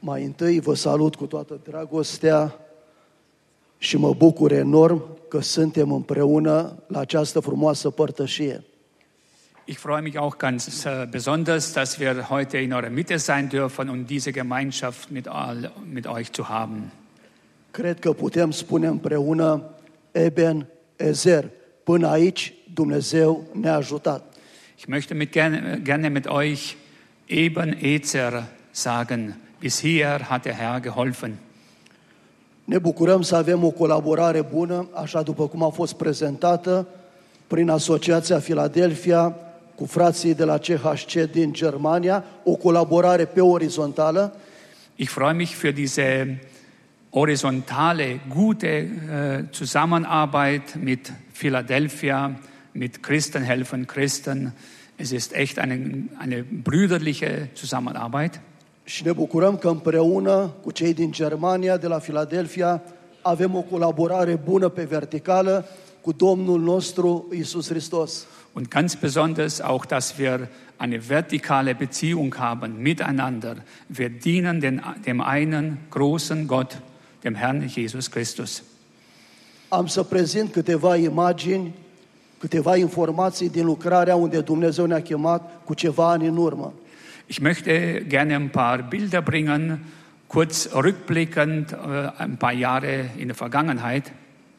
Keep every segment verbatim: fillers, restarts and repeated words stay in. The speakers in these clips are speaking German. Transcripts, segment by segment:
Mai întâi vă salut cu toată dragostea și mă bucur enorm că suntem împreună la această frumoasă părtășie. Ich freue mich auch ganz äh, besonders, dass wir heute in eurer Mitte sein dürfen und diese Gemeinschaft mit, all, mit euch zu haben. Cred că putem spune împreună Eben Ezer. Până aici Dumnezeu ne-a ajutat. Ich möchte mit gerne, gerne mit euch Eben Ezer sagen. Bis hier hat der Herr geholfen. Ne bucurăm să avem o colaborare bună, așa după cum a fost prezentată, prin Asociația Philadelphia cu frații de la C H C din Germania, o colaborare pe orizontală. Ich freue mich für diese horizontale, gute äh, Zusammenarbeit mit Philadelphia, mit Christen helfen Christen. Es ist echt eine, eine brüderliche Zusammenarbeit. Și ne bucurăm că împreună cu cei din Germania, de la Philadelphia, avem o colaborare bună pe verticală cu Domnul nostru Iisus Hristos. Und ganz besonders auch, dass wir eine vertikale Beziehung haben miteinander. Wir dienen den, dem einen großen Gott, dem Herrn Jesus Christus. Am să prezint câteva imagini, câteva informații din lucrarea unde Dumnezeu ne-a chemat cu ceva ani în urmă. Ich möchte gerne ein paar Bilder bringen, kurz rückblickend, äh, ein paar Jahre in der Vergangenheit.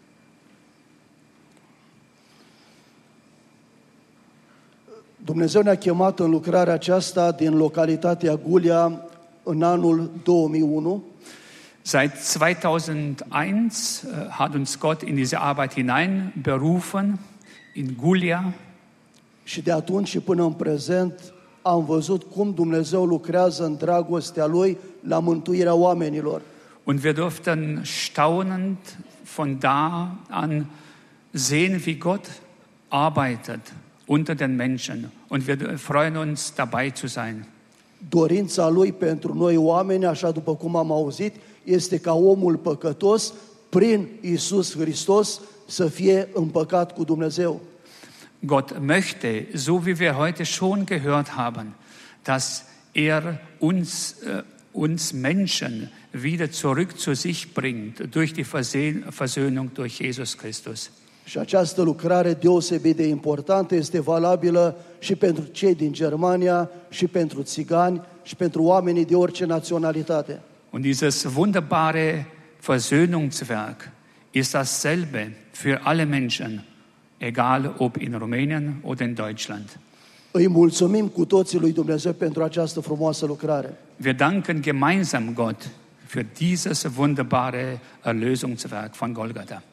Dumnezeu ne-a chemat în lucrarea aceasta din localitatea Gulia în anul două mii unu. Seit zweitausendeins äh, hat uns Gott in diese Arbeit hineinberufen, in Gulia. Și de atunci și până în prezent am văzut cum Dumnezeu lucrează în dragostea Lui la mântuirea oamenilor. Und wir durften staunend von da an sehen, wie Gott arbeitet unter den Menschen. Und wir freuen uns, dabei zu sein. Dorința Lui pentru noi oameni, așa după cum am auzit, este ca omul păcătos, prin Iisus Hristos, să fie împăcat cu Dumnezeu. Gott möchte, so wie wir heute schon gehört haben, dass er uns, äh, uns Menschen wieder zurück zu sich bringt, durch die Versöhnung durch Jesus Christus. Și această lucrare deosebit de importantă este valabilă și pentru cei din Germania, și pentru țigani, și pentru oamenii de orice naționalitate. Und dieses wunderbare Versöhnungswerk ist dasselbe für alle Menschen, egal ob in Rumänien oder in Deutschland. Îi mulțumim cu toții lui Dumnezeu pentru această frumoasă lucrare. Wir danken gemeinsam Gott für dieses wunderbare Erlösungswerk von Golgatha.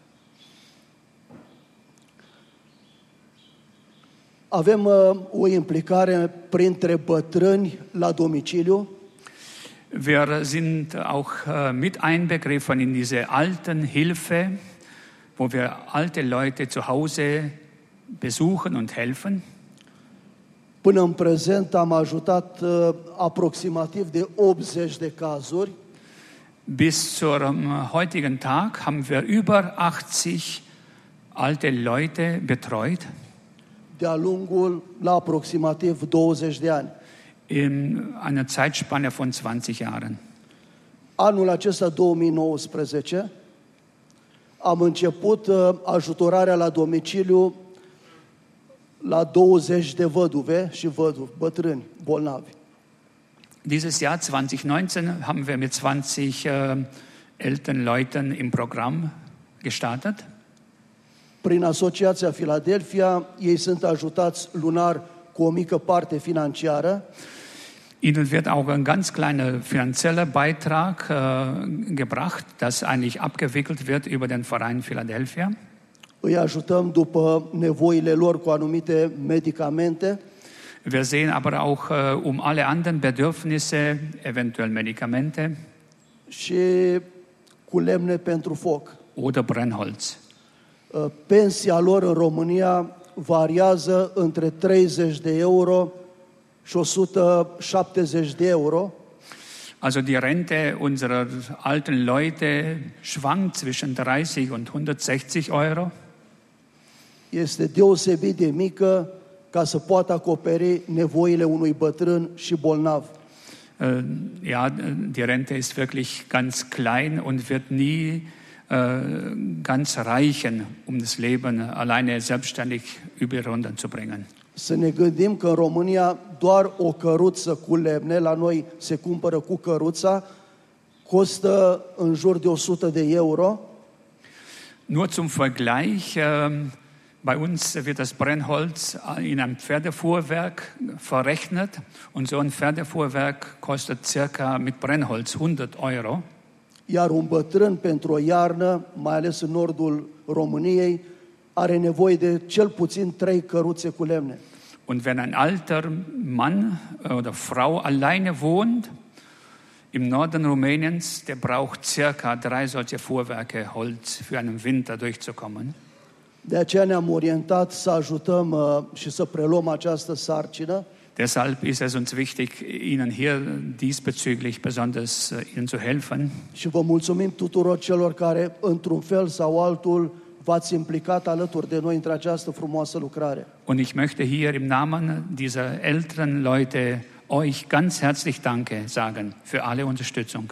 Avem uh, o implicare printre bătrâni la domiciliu. Wir sind auch äh, mit einbegriffen in diese Altenhilfe, wo wir alte Leute zu Hause besuchen und helfen. Până în prezent am ajutat uh, aproximativ de optzeci de cazuri. Bis zum heutigen Tag haben wir über achtzig alte Leute betreut. De-a lungul la aproximativ douăzeci de ani. In einer Zeitspanne von zwanzig Jahren. Anul acesta două mii nouăsprezece am început uh, ajutorarea la domiciliu la douăzeci de văduve și văduvi, bătrâni, bolnavi. Dieses Jahr zwanzig neunzehn haben wir mit zwanzig äh, älteren Leuten im Programm gestartet. Prin Asociația Philadelphia, ei sunt ajutați lunar cu o mică parte financiară. Ihnen wird auch ein ganz kleiner finanzieller Beitrag äh, gebracht, das eigentlich abgewickelt wird über den Verein Philadelphia. Îi ajutăm după nevoile lor cu anumite medicamente. Wir sehen aber auch äh, um alle anderen Bedürfnisse, eventuell Medikamente. Și cu lemne pentru foc. Oder Brennholz. Pensia lor în România variază între treizeci de euro și o sută șaptezeci de euro. Also die Rente unserer alten Leute schwankt zwischen dreißig und hundertsechzig Euro. Este deosebit de mică ca să poată acoperi nevoile unui bătrân și bolnav. äh, ja, die Rente ist wirklich ganz klein und wird nie äh, ganz reichen, um das Leben alleine selbstständig über die Runden zu bringen. Să ne gândim că în România doar o căruță cu lemne, la noi se cumpără cu căruța, costă în jur de o sută de euro. Nur zum Vergleich, äh, bei uns wird das Brennholz in einem Pferdefuhrwerk verrechnet und so ein Pferdefuhrwerk kostet circa mit Brennholz hundert Euro. Iar un bătrân pentru o iarnă, mai ales în nordul României, are nevoie de cel puțin trei căruțe cu lemne. Und wenn ein alter Mann oder Frau alleine wohnt, im Norden Rumäniens, der braucht circa drei solche Fuhrwerke Holz für einen Winter durchzukommen. De aceea ne-am orientat să ajutăm uh, și să preluăm această sarcină. Deshalb ist es uns wichtig, Ihnen hier diesbezüglich besonders uh, Ihnen zu helfen. Și vă mulțumim tuturor celor care, într-un fel sau altul, v-ați implicat alături de noi într această frumoasă lucrare. Und ich möchte hier im Namen dieser älteren Leute euch ganz herzlich Danke sagen für alle Unterstützung.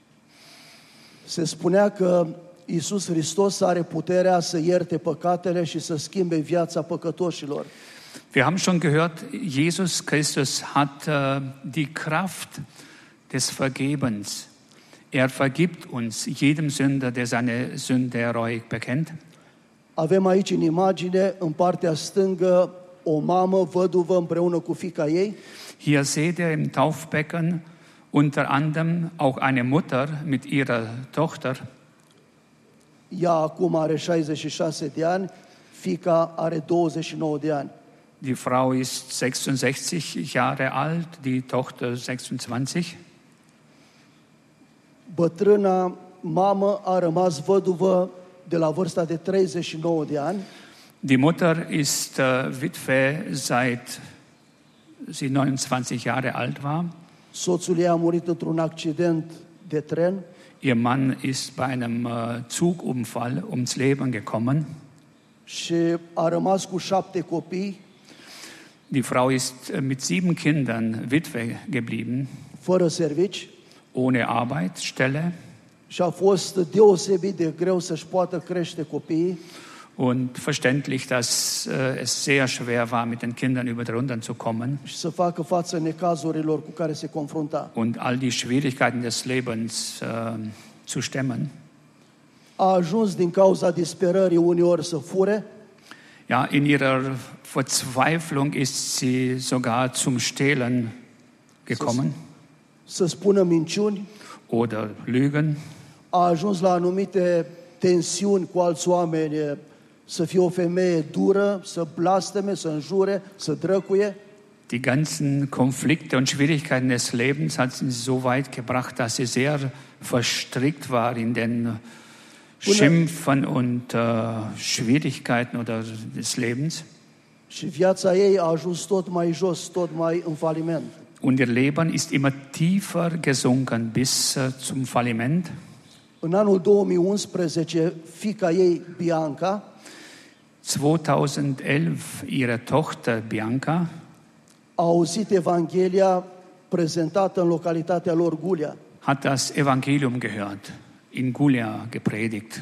Se spunea că Iisus Hristos are puterea să ierte păcatele și să schimbe viața păcătoșilor. Wir haben schon gehört, Jesus Christus hat uh, die Kraft des Vergebens. Er vergibt uns jedem Sünder, der seine Sünde reuig bekennt. Avem aici în imagine, în partea stângă, o mamă văduvă împreună cu fiica ei. Hier seht ihr im Taufbecken unter anderem auch eine Mutter mit ihrer Tochter. Ea acum are șaizeci și șase de ani, fiica are douăzeci și nouă de ani. Die Frau ist sechsundsechzig Jahre alt, die Tochter sechsundzwanzig. Bătrâna mamă a rămas văduvă de la vârsta de treizeci și nouă de ani. Die Mutter ist uh, Witwe seit sie neunundzwanzig Jahre alt war. Soțul ei a murit într-un accident de tren. Ihr Mann ist bei einem uh, Zugunfall ums Leben gekommen. Și a rămas cu șapte copii. Die Frau ist uh, mit sieben Kindern Witwe geblieben, fără servici. ohne Arbeitsstelle. Și a fost deosebit de greu să-și poată crește copiii. Und verständlich, dass äh, es sehr schwer war, mit den Kindern über die Runden zu kommen. Și să facă față necazurilor cu care se confrunta. Und all die Schwierigkeiten des Lebens äh, zu stemmen. A ajuns din cauza disperării uneori să fure. Ja, in ihrer Verzweiflung ist sie sogar zum Stehlen gekommen. Să spună minciuni. Oder Lügen. A ajuns la anumite tensiuni cu alți oameni, să fie o femeie dură, să blasteme, să înjure, să drăcuie. Die ganzen Konflikte und Schwierigkeiten des Lebens hat sie so weit gebracht, dass sie sehr verstrickt war in den Schimpfen und uh, Schwierigkeiten oder des Lebens. Și viața ei a ajuns tot mai jos, tot mai în faliment. Und ihr Leben ist immer tiefer gesunken bis uh, zum Falliment. În anul două mii unsprezece, fiica ei, Bianca, zweitausendelf, ihre Tochter Bianca, a auzit Evanghelia prezentată în localitatea lor Gulia. hat das Evangelium gehört, in Gulia gepredigt.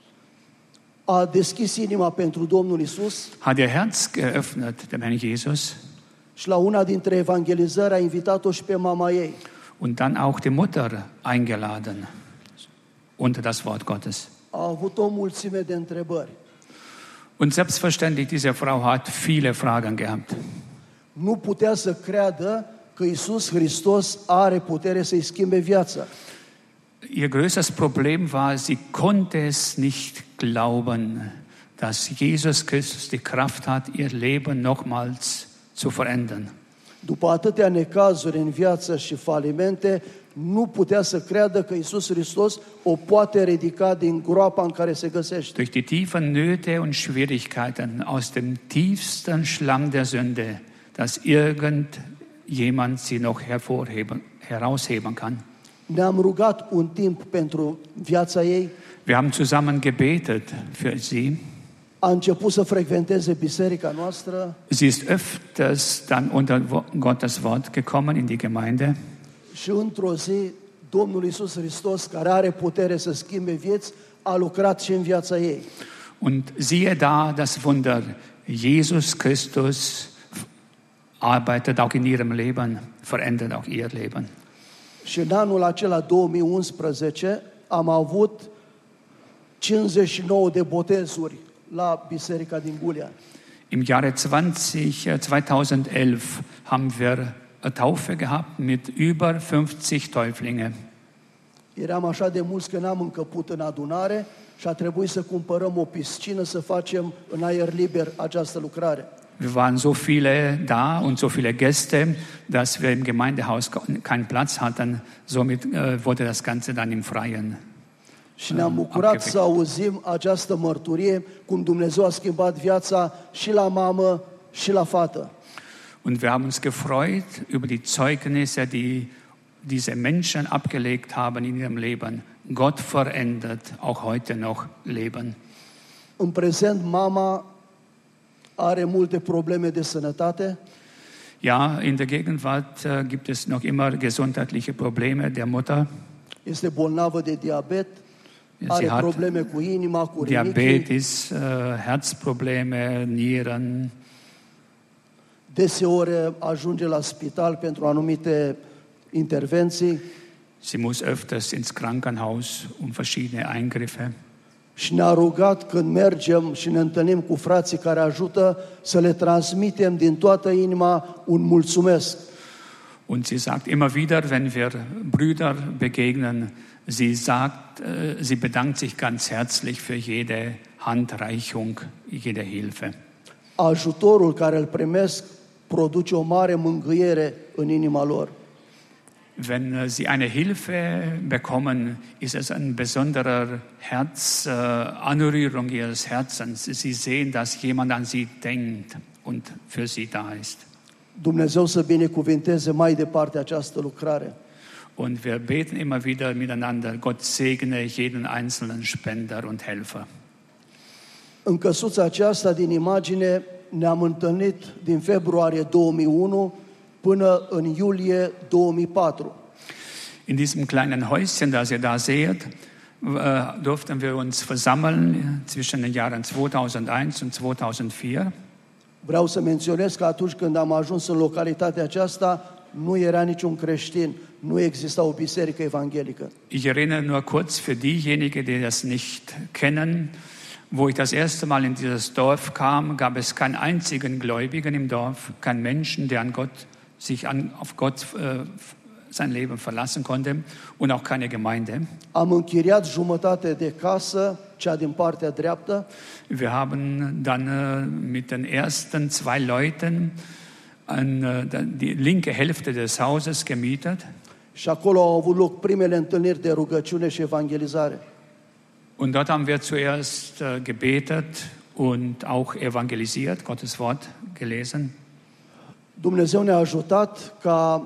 A deschis inima pentru Domnul Isus Hat ihr Herz geöffnet, dem Herrn Jesus. și la una dintre evangelizări a invitat-o și pe mama ei. Und dann auch die Mutter eingeladen unter das Wort Gottes. A avut o mulțime de întrebări. Und selbstverständlich, diese Frau hat viele Fragen gehabt. Nu putea să creadă că Isus Hristos are putere să-i schimbe viața. Ihr größtes Problem war, sie konnte es nicht glauben, dass Jesus Christus die Kraft hat, ihr Leben nochmals zu verändern. După atâtea necazuri în viață și falimente, nu putea să creadă că Isus Hristos o poate ridica din groapa în care se găsește. Durch die tiefen Nöte und Schwierigkeiten aus dem tiefsten Schlamm der Sünde, dass irgendjemand sie noch hervorheben, herausheben kann. Ne-am rugat un timp pentru viața ei. Wir haben zusammen gebetet für sie. A început să frecventeze biserica noastră. Sie ist öfters dann unter Gottes Wort gekommen in die Gemeinde. Și într-o zi, Domnul Iisus Hristos, care are putere să schimbe vieți, a lucrat și în viața ei. Und siehe da, das Wunder, Jesus Christus arbeitet auch in ihrem Leben, verändert auch ihr Leben. Și în anul acela două mii unsprezece am avut cincizeci și nouă de botezuri la biserica din Gulia. Im Jahre zwanzig, zweitausendelf haben wir eine Taufe gehabt mit über fünfzig Täuflinge. Eram așa de mulți că n-am încăput în adunare și a trebuit să cumpărăm o piscină să facem în aer liber această lucrare. Wir waren so viele da und so viele Gäste, dass wir im Gemeindehaus keinen Platz hatten. Somit äh, wurde das Ganze dann im Freien. Și ne-am bucurat să auzim această mărturie, cum Dumnezeu a schimbat viața și la mamă și la fată. Und wir haben uns gefreut über die Zeugnisse, die diese Menschen abgelegt haben in ihrem Leben. Gott verändert auch heute noch Leben. În prezent, mama are multe probleme de sănătate. Ja, in der Gegenwart äh, gibt es noch immer gesundheitliche Probleme der Mutter. Este bolnavă de diabet, are Sie hat probleme cu inima, cu rinichii. Diabetes, äh, Herzprobleme, Nieren. Deseori ajunge la spital pentru anumite intervenții Sie muss öfters ins Krankenhaus um verschiedene Eingriffe. și ne-a rugat când mergem și ne întâlnim cu frații care ajută să le transmitem din toată inima un mulțumesc. Und sie sagt immer wieder, wenn wir Brüder begegnen, sie sagt, äh, sie bedankt sich ganz herzlich für jede Handreichung, jede Hilfe. Ajutorul care îl primesc produce o mare mângâiere în inima lor. Wenn äh, sie eine Hilfe bekommen, ist es eine besondere Herzanrührung äh, ihres Herzens. Sie sehen, dass jemand an sie denkt und für sie da ist. Dumnezeu să binecuvinteze mai departe această lucrare. Und wir beten immer wieder miteinander, Gott segne jeden einzelnen Spender und Helfer. În căsuța aceasta din imagine ne-am întâlnit din februarie două mii unu până în iulie două mii patru. In diesem kleinen Häuschen, das ihr da seht, durften wir uns versammeln zwischen den Jahren zweitausendeins und zweitausendvier. Vreau să menționez că atunci când am ajuns în localitatea aceasta, nu era niciun creștin, nu exista o biserică evanghelică. Ich erinnere nur kurz für diejenigen, die das nicht kennen, wo ich das erste Mal in dieses Dorf kam, gab es keinen einzigen Gläubigen im Dorf, keinen Menschen, der an Gott, sich an, auf Gott äh, sein Leben verlassen konnte und auch keine Gemeinde. Am închiriat jumătate de casă, cea din partea dreaptă. Wir haben dann äh, mit den ersten zwei Leuten an, äh, die linke Hälfte des Hauses gemietet. Și acolo au avut loc primele întâlniri de rugăciune și evangelizare. Und dort haben wir zuerst äh, gebetet und auch evangelisiert, Gottes Wort gelesen. Dumnezeu ne-a ajutat ca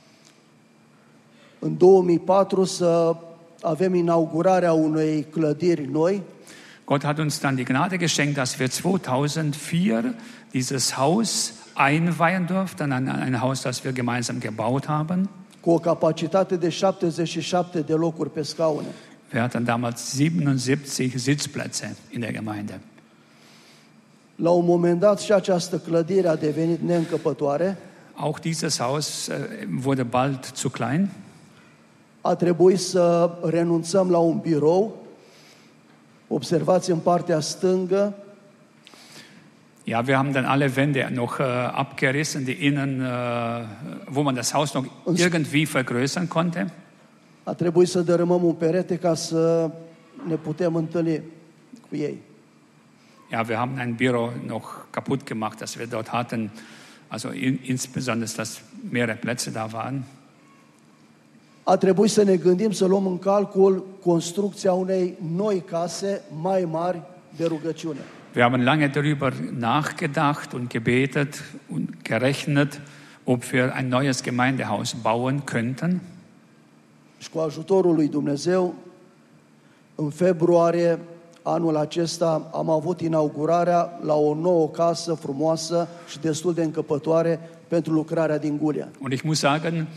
în două mii patru să avem inaugurarea unei clădiri noi. Gott hat uns dann die Gnade geschenkt, dass wir zweitausendvier dieses Haus einweihen durften, ein, ein Haus, das wir gemeinsam gebaut haben. Cu o capacitate de șaptezeci și șapte de locuri pe scaune. Wir hatten damals siebenundsiebzig Sitzplätze in der Gemeinde. La un moment dat și această clădire a devenit neîncăpătoare. Auch dieses Haus äh, wurde bald zu klein. A trebuit să renunțăm la un birou. Observați în partea stângă. Ja, wir haben dann alle Wände noch äh, abgerissen, die innen, äh, wo man das Haus noch irgendwie vergrößern konnte. A trebuit să dărâmăm un perete ca să ne putem întâlni cu ei. Ja, wir haben ein Büro noch kaputt gemacht, das wir dort hatten. Also in, insbesondere, dass mehrere Plätze da waren. A trebuit să ne gândim să luăm în calcul construcția unei noi case mai mari de rugăciune. Wir haben lange darüber nachgedacht und gebetet und gerechnet, ob wir ein neues Gemeindehaus bauen könnten. Și cu ajutorul lui Dumnezeu, în februarie anul acesta am avut inaugurarea la o nouă casă frumoasă și destul de încăpătoare pentru lucrarea din Gulia. Und ich muss sagen,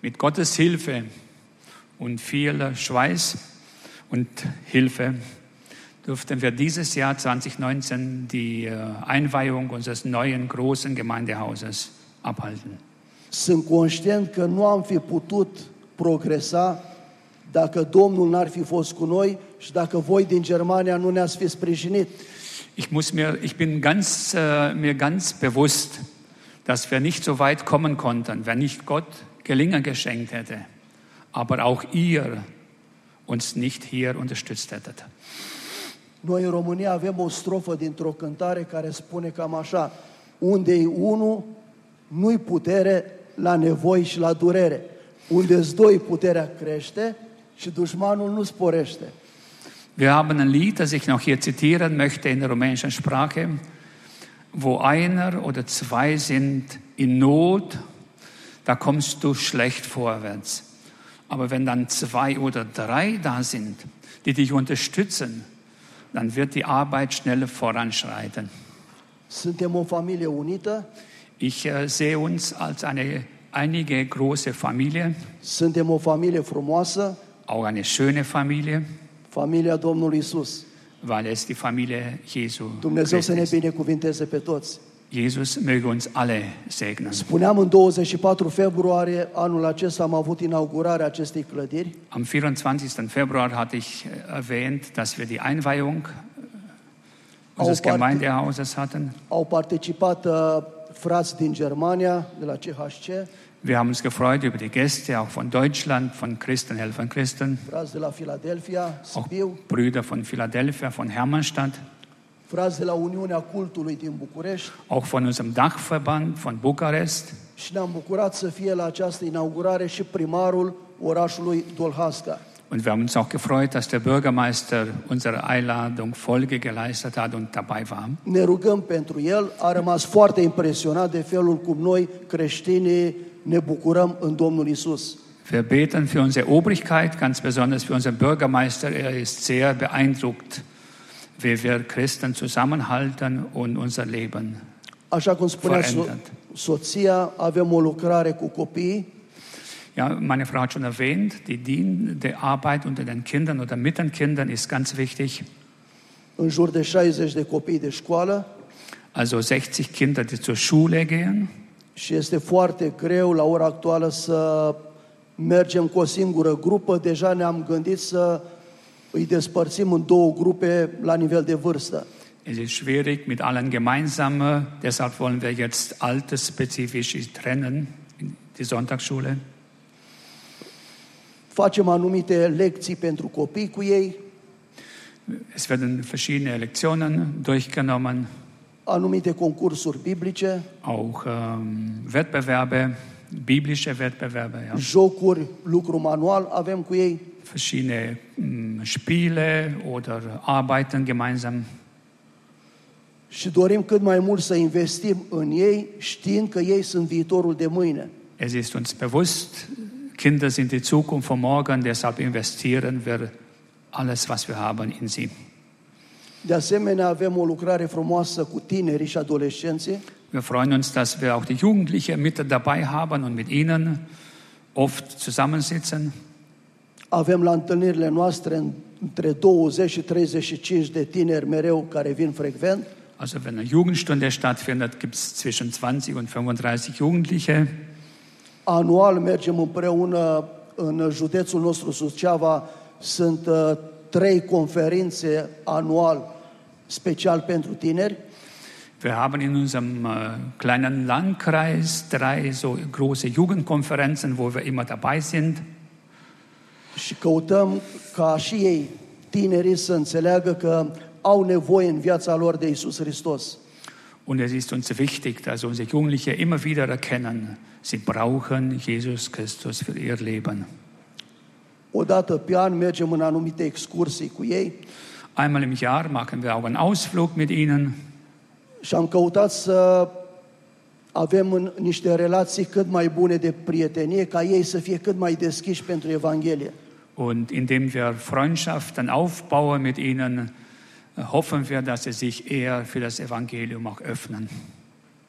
mit Gottes Hilfe und viel Schweiß und Hilfe durften wir dieses Jahr zwanzig neunzehn die Einweihung unseres neuen großen Gemeindehauses abhalten. Sunt conștient că nu am fi putut progresa dacă Domnul n-ar fi fost cu noi și dacă voi din Germania nu ne-ați fi sprijinit. Ich muss mir, ich bin ganz, äh, mir ganz bewusst, dass wir nicht so weit kommen konnten, wenn nicht Gott Gelingen geschenkt hätte, aber auch ihr uns nicht hier unterstützt hättet. Noi în România avem o strofă dintr-o cântare care spune cam așa: unde-i unul, nu-i putere la nevoi și la durere. Unde-s doi, puterea crește și dușmanul nu sporește. Wir haben ein Lied, das ich noch hier zitieren möchte in der rumänischen Sprache. Wo einer oder zwei sind in Not, da kommst du schlecht vorwärts. Aber wenn dann zwei oder drei da sind, die dich unterstützen, dann wird die Arbeit schneller voranschreiten. Suntem o familie unită. Ich äh, sehe uns als eine einige große Familie. Suntem o familie frumoasă. Auch eine schöne Familie. Familia Domnului Isus. Weil es die Familie Jesu Dumnezeu să ne Christi ist. binecuvinteze pe toți. Jesus möge uns alle segnen. Spuneam în douăzeci și patru februarie anul acesta am avut inaugurarea acestei clădiri. Am vierundzwanzigsten Februar hatte ich erwähnt, dass wir die Einweihung unseres Au parte- Gemeindehauses hatten. Au participat uh, frați din Germania, de la C H C, Wir haben uns gefreut über die Gäste, auch von Deutschland, von Christen helfen Christen, frați de la Philadelphia, auch Sibiu, Brüder von Philadelphia, von Hermannstadt, frați de la Uniunea Cultului din București auch von unserem Dachverband von Bukarest. și ne-am bucurat să fie la această inaugurare și primarul orașului Dolhasca. Und wir haben uns auch gefreut, dass der Bürgermeister unserer Einladung Folge geleistet hat und dabei war. Ne rugăm pentru el, a rămas foarte impresionat de felul cum noi, creștinii, ne bucurăm în Domnul Isus. Wir beten für unsere Obrigkeit, ganz besonders für unseren Bürgermeister. Er ist sehr beeindruckt, wie wir Christen zusammenhalten und unser Leben. Așa cum spunea so- Verändert. soția, avem o lucrare cu copiii. Ja, meine Frau hat schon erwähnt, die Dien, die Arbeit unter den Kindern oder mit den Kindern ist ganz wichtig. În jur de șaizeci de copii de școală Also sechzig Kinder, die zur Schule gehen. și este foarte greu la ora actuală să mergem cu o singură grupă. Deja ne-am gândit să îi despărțim în două grupe la nivel de vârstă. Es ist schwierig mit allen gemeinsam, deshalb wollen wir jetzt altersspezifisch trennen, in die Sonntagsschule. Facem anumite lecții pentru copii cu ei, Es werden verschiedene Lektionen durchgenommen, anumite concursuri biblice, auch ähm, Wettbewerbe, biblische Wettbewerbe, ja. jocuri, lucru manual avem cu ei. Verschiedene mh, Spiele oder Arbeiten gemeinsam. Și dorim cât mai mult să investim în ei, știind că ei sunt viitorul de mâine. Es ist uns bewusst, Kinder sind die Zukunft von morgen, deshalb investieren wir alles, was wir haben, in sie. De asemenea, avem o lucrare frumoasă cu tinerii și adolescenții. Wir freuen uns, dass wir auch die Jugendlichen mit dabei haben und mit ihnen oft zusammensitzen. Avem la întâlnirile noastre între douăzeci și treizeci și cinci de tineri mereu care vin frecvent. Also wenn eine Jugendstunde stattfindet, gibt es zwischen zwanzig und fünfunddreißig Jugendliche. Anual mergem împreună în județul nostru Suceava. Sunt uh, trei conferințe anual special pentru tineri. Wir haben in unserem äh, kleinen Landkreis drei so große Jugendkonferenzen, wo wir immer dabei sind. Și căutăm ca și ei, tinerii, să înțeleagă că au nevoie în viața lor de Iisus Hristos. Und es ist uns wichtig, dass unsere Jugendlichen immer wieder erkennen, sie brauchen Jesus Christus für ihr Leben. O dată pe an mergem în anumite excursii cu ei Einmal im Jahr machen wir auch einen Ausflug mit ihnen. și am căutat să avem în niște relații cât mai bune de prietenie, ca ei să fie cât mai deschiși pentru Evanghelie. Und indem wir Freundschaften aufbauen mit ihnen, hoffen wir, dass sie sich eher für das Evangelium auch öffnen.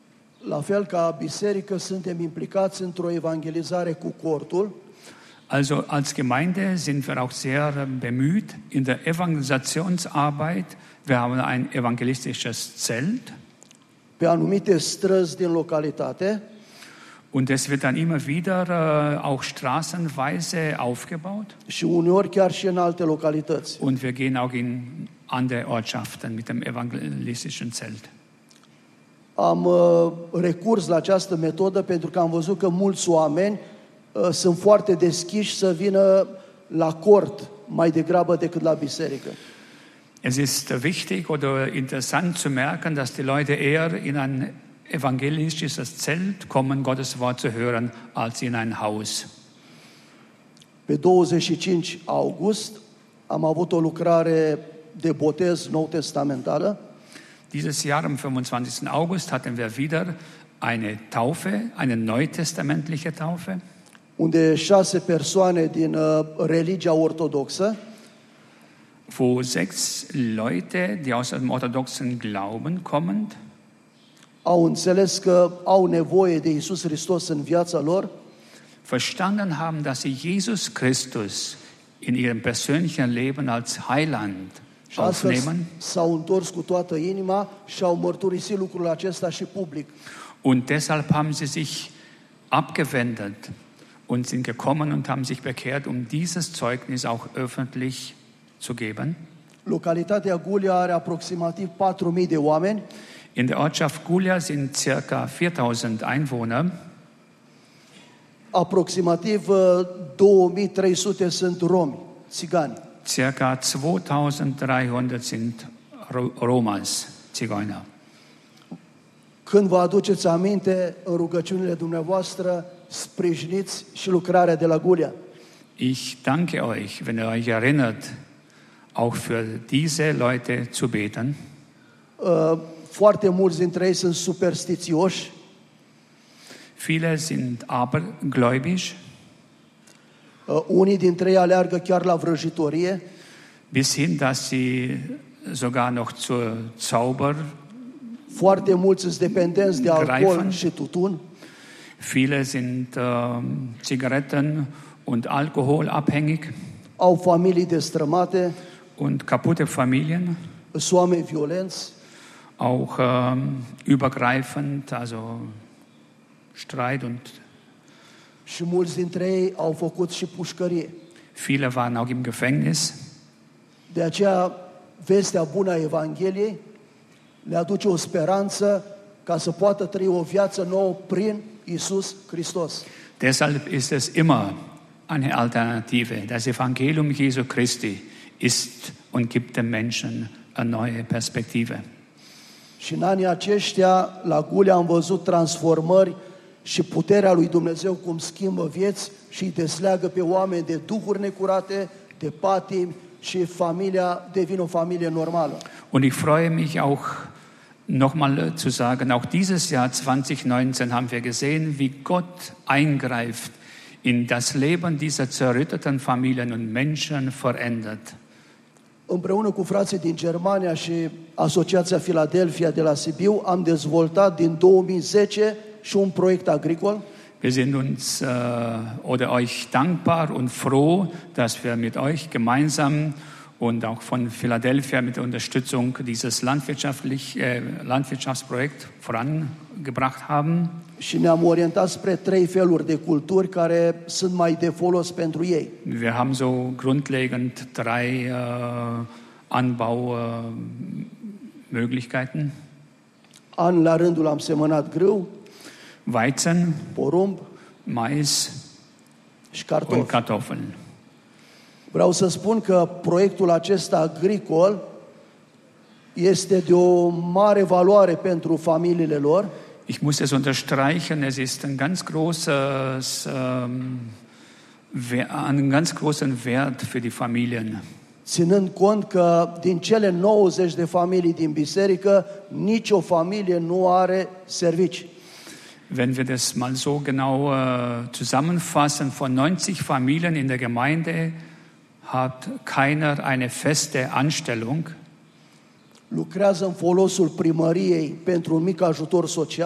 La fel ca biserică, suntem implicați într-o evangelizare cu cortul. Also als Gemeinde sind wir auch sehr bemüht in der Evangelisationsarbeit. Wir haben ein evangelistisches Zelt. Pe anumite străzi din localitate. Und es wird dann immer wieder äh, auch straßenweise aufgebaut. Și uneori chiar și în alte localități. Und wir gehen auch in andere Ortschaften mit dem evangelistischen Zelt. Am uh, recurs la această metodă pentru că am văzut că mulți oameni uh, sunt foarte deschiși să vină la cort mai degrabă decât la biserică. Es ist wichtig oder interessant zu merken, dass die Leute eher in ein evangelistisches Zelt kommen, Gottes Wort zu hören, als in ein Haus. Pe douăzeci și cinci august am avut o lucrare de botez nou testamentală. Dieses Jahr, am fünfundzwanzigsten August, hatten wir wieder eine Taufe, eine neutestamentliche Taufe, Unde șase persoane din uh, religia ortodoxă wo sechs Leute, die aus dem orthodoxen Glauben kommen, au înțeles că au nevoie de Iisus Hristos în viața lor verstanden haben, dass sie Jesus Christus in ihrem persönlichen Leben als Heiland și astfel aufnehmen. s-au întors cu toată inima și au mărturisit lucrul acesta și public. Und deshalb haben sie sich abgewendet und sind gekommen und haben sich bekehrt, um dieses Zeugnis auch öffentlich zu geben. Localitatea Gulia are aproximativ patru mii de oameni. In der Ortschaft Gulia sind circa viertausend Einwohner. Aproximativ uh, două mii trei sute sunt romi, țigani. Circa zweitausenddreihundert sind Ro- Romas, Zigeuner. Când vă aduceți aminte, în rugăciunile dumneavoastră, sprijiniți și lucrarea de la Gulia. Ich danke euch, wenn ihr euch erinnert, auch für diese Leute zu beten. Uh, Foarte mulți dintre ei sunt superstițioși, Viele sind abergläubisch, uh, unii dintre ei aleargă chiar la vrăjitorie, bis hin, dass sie sogar noch zur Zauber. foarte mulți sunt dependenți de alcool Greifen. și tutun, Viele sind äh, Zigaretten und Alkohol abhängig au familii destrămate, und kaputte Familien, sunt oameni violenți, auch ähm, übergreifend, also Streit und și mulți dintre ei au făcut și pușcărie. viele waren auch im Gefängnis. De aceea, vestea bună a Evangheliei le aduce o speranță ca să poată trăi o viață nouă prin Iisus Hristos. Deshalb ist es immer eine Alternative. Das Evangelium Jesu Christi ist und gibt den Menschen eine neue Perspektive. Și în anii aceștia, la Gulia am văzut transformări și puterea lui Dumnezeu cum schimbă vieți și îi desleagă pe oameni de duhuri necurate, de patimi și familia devine o familie normală. Und ich freue mich auch, nochmal zu sagen, auch dieses Jahr zweitausendneunzehn haben wir gesehen, wie Gott eingreift in das Leben dieser zerrütteten Familien und Menschen verändert. Împreună cu frații din Germania și Asociația Philadelphia de la Sibiu am dezvoltat din două mii zece și un proiect agricol. Wir sind uns äh, oder euch dankbar und froh, dass wir mit euch gemeinsam und auch von Philadelphia mit der Unterstützung dieses landwirtschaftlich, äh, Landwirtschaftsprojekt vorangebracht haben. Și ne-am orientat spre trei feluri de culturi care sunt mai de folos pentru ei. Wir haben so grundlegend drei äh, Anbaumöglichkeiten. An la rândul am semănat grâu, Weizen, porumb Mais și und cartofi. Kartoffeln. Vreau să spun că proiectul acesta agricol este de o mare valoare pentru familiile lor, Ich muss es unterstreichen, es ist ein ganz großes, ähm, Wer- einen ganz großen Wert für die Familien. ținând cont că din cele nouăzeci de familii din biserică, nicio familie nu are servici. Wenn wir das mal so genau äh, zusammenfassen, von neunzig Familien in der Gemeinde hat keiner eine feste Anstellung. Lucrează în folosul primăriei pentru un mic ajutor social,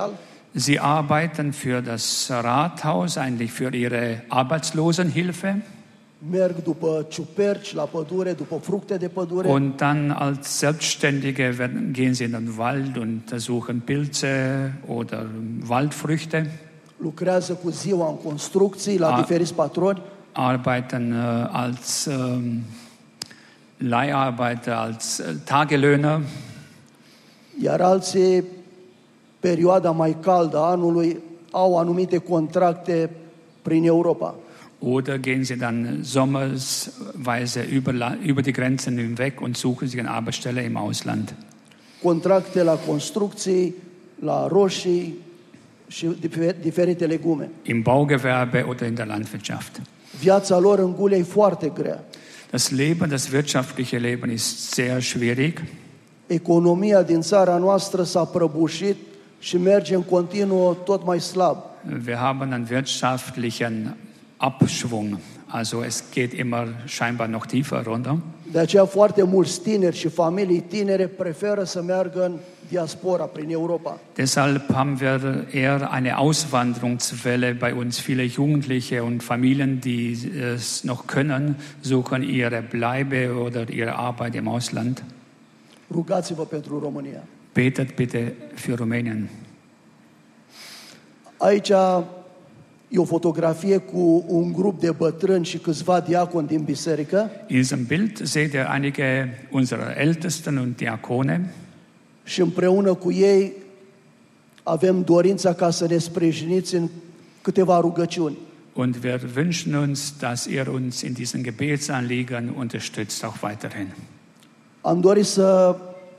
Sie arbeiten für das Rathaus, eigentlich für ihre Arbeitslosenhilfe. Merg după ciuperci la pădure, după fructe de pădure. Und dann als Selbstständige werden, gehen sie in den Wald und suchen Pilze oder Waldfrüchte. Lucrează cu ziua în construcții la A- diferiți patroni. Arbeiten äh, als ähm, Leiharbeiter, als äh, Tagelöhner. Iar alții, perioada mai caldă a anului, au anumite contracte prin Europa. Oder gehen sie dann sommersweise über, La- über die Grenzen hinweg und suchen sich eine Arbeitsstelle im Ausland. Contracte la construcții, la roșii și difer- diferite legume. Im Baugewerbe oder in der Landwirtschaft. Viața lor în Gulea e foarte grea. Das Leben, das wirtschaftliche Leben ist sehr schwierig. Economia din țara noastră s-a prăbușit și merge în continuu tot mai slab. Wir haben einen wirtschaftlichen Abschwung. Also es geht immer scheinbar noch tiefer runter. De aceea foarte mulți tineri și familii tinere preferă să meargă în diaspora prin Europa. Deshalb haben wir eher eine Auswanderungswelle bei uns. Viele Jugendliche und Familien, die es noch können, suchen ihre Bleibe oder ihre Arbeit im Ausland. Rugați-vă pentru România. Betet bitte für Rumänien. Aici e o fotografie cu un grup de bătrâni și câțiva diaconi din biserică In diesem Bild seht ihr einige unserer Ältesten und Diakone. și împreună cu ei avem dorința ca să ne sprijiniți în câteva rugăciuni. Und wir wünschen uns, dass ihr uns in diesen Gebetsanliegen unterstützt, auch weiterhin. Am dorit să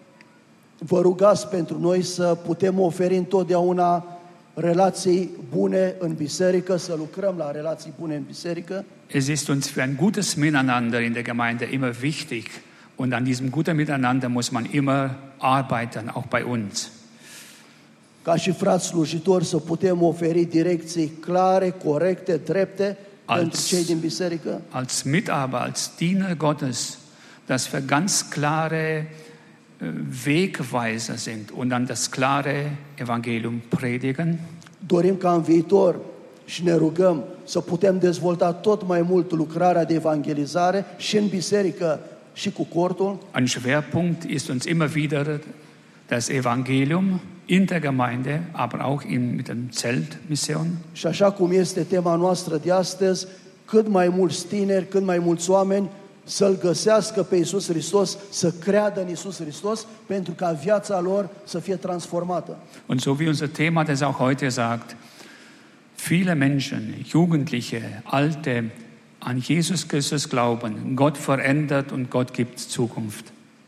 vă rugați pentru noi să putem oferi întotdeauna relații bune în biserică, să lucrăm la relații bune în biserică. Es ist uns für ein gutes Miteinander in der Gemeinde immer wichtig. Und an diesem guten Miteinander muss man immer arbeiten, auch bei uns. Ca și frați slujitori să putem oferi direcții clare, corecte, drepte Als- pentru cei din biserică. Als Mitarbeiter, als Diener Gottes, dass wir ganz klare äh, Wegweiser sind und dann das klare Evangelium predigen. Dorim ca în viitor și ne rugăm să putem dezvolta tot mai mult lucrarea de evangelizare și în biserică și cu cortul. Ein Schwerpunkt ist uns immer wieder das Evangelium in der Gemeinde, aber auch in, mit dem Zeltmission. Și așa cum este tema noastră de astăzi, cât mai mulți tineri, cât mai mulți oameni să-L găsească pe Iisus Hristos, să creadă în Iisus Hristos, pentru ca viața lor să fie transformată. Und so wie unser Thema das auch heute sagt, viele Menschen, Jugendliche, Alte, an Jesus Christus glauben, Gott verändert und Gott gibt Zukunft.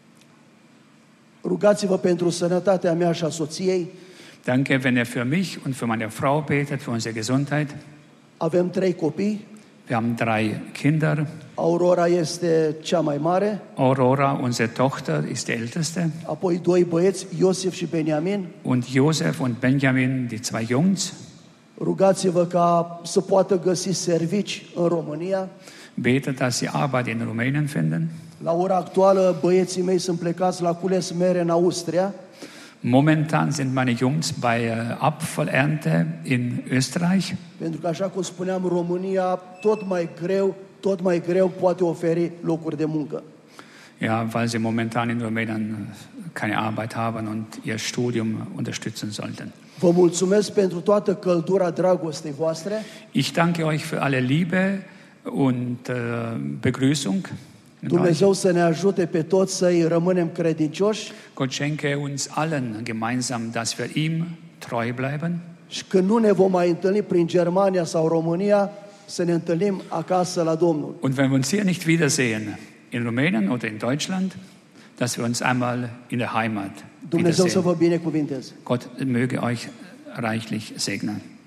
Rugați-vă pentru sănătatea mea și a soției. Danke, wenn ihr für mich und für meine Frau betet, für unsere Gesundheit. Avem trei copii. Wir haben drei Kinder. Aurora este cea mai mare, Aurora, unsere Tochter, ist die älteste. apoi doi băieți, Iosif și Beniamin. Und Josef und Benjamin, die zwei Jungs. Rugați-vă ca să poată găsi servici în România. Betet, dass sie Arbeit in Rumänien finden. La ora actuală, băieții mei sunt plecați la cules mere în Austria. Momentan sind meine Jungs bei äh, Apfelernte in Österreich. Pentru că, așa cum spuneam, România tot mai greu, tot mai greu poate oferi locuri de muncă. Ja, weil sie momentan in Rumänien keine Arbeit haben und ihr Studium unterstützen sollten. Vă mulțumesc pentru toată căldura dragostei voastre. Ich danke euch für alle Liebe und äh, Begrüßung. mit euch. Dumnezeu să ne ajute pe toți să-i rămânem credincioși Gott schenke uns allen gemeinsam, dass wir ihm treu bleiben. și când nu ne vom mai întâlni prin Germania sau România, să ne întâlnim acasă la Domnul. Und wenn wir uns hier nicht wiedersehen, in Rumänien oder in Deutschland, dass wir uns einmal in der Heimat Dumnezeu să wiedersehen. vă binecuvinteze. Gott möge euch reichlich segnen.